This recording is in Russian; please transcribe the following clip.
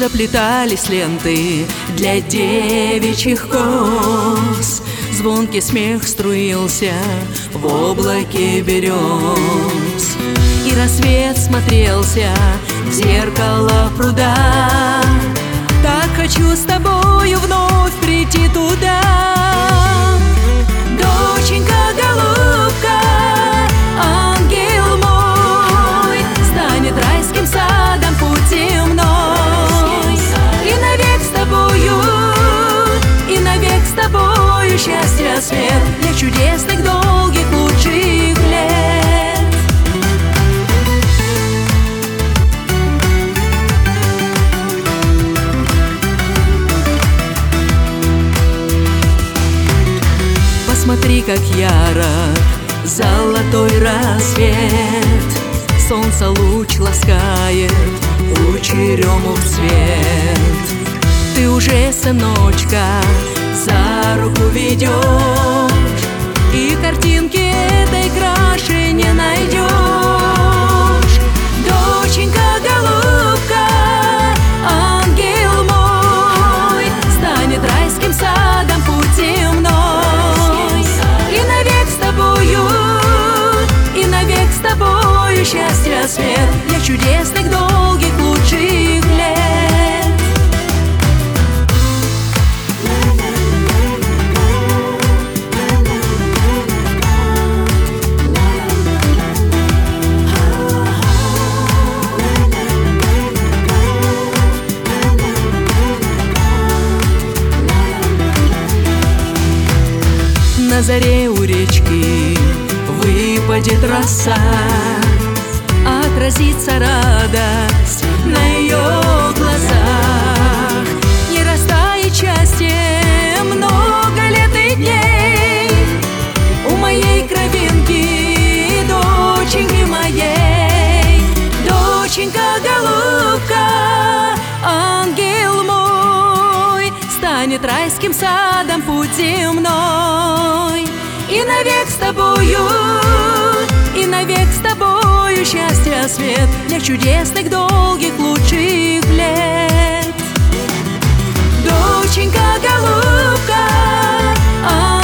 заплетались ленты для девичьих кос. Звонкий смех струился в облаке берез, и рассвет смотрелся в зеркало пруда. Так хочу с тобою вновь прийти туда. Доченька, голубка, ангел мой, станет райским садом путь земной. И навек с тобою, и навек с тобою счастья свет для чудесных, долгих, лучших лет. Посмотри, как ярок золотой рассвет, солнце луч ласкает у черемух цвет. Ты уже, сыночка, за руку ведешь, и картинки этой краше не найдешь. Доченька, голубка, ангел мой, станет райским садом путь земной. И навек с тобою, и навек с тобою счастья свет для чудесных, долгих, лучших лет. На заре у речки выпадет роса, отразится радость на ее глазах. Не растает счастье много лет и дней у моей кровинки, доченьки моей. Доченька, голубка, ангел мой, станет райским садом путь земной. И навек с тобою, и навек с тобою счастья свет для чудесных, долгих, лучших лет. Доченька, голубка,